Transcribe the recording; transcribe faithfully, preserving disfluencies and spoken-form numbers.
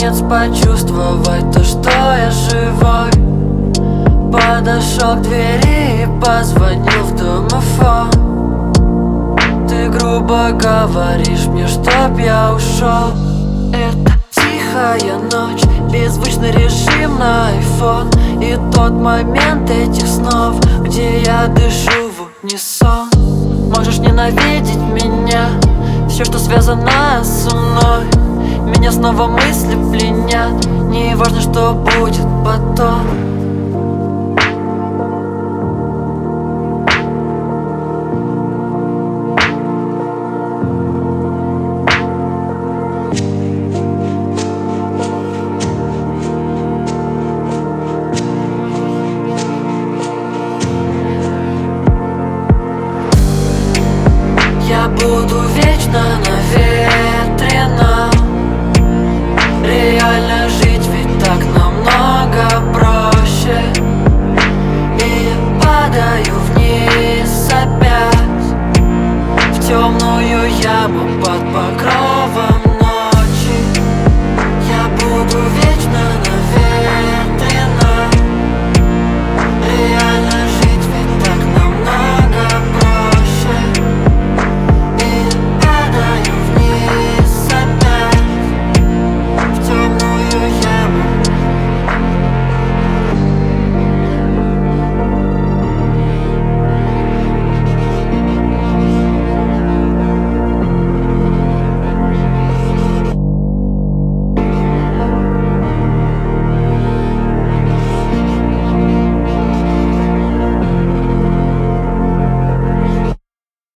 наконец почувствовать то, что я живой. Подошел к двери и позвонил в домофон. Ты грубо говоришь мне, чтоб я ушел. Это тихая ночь, беззвучный режим на айфон. И тот момент этих снов, где я дышу в унисон. Можешь ненавидеть меня, все, что связано со мной. Меня снова мысли пленят, не важно, что будет потом.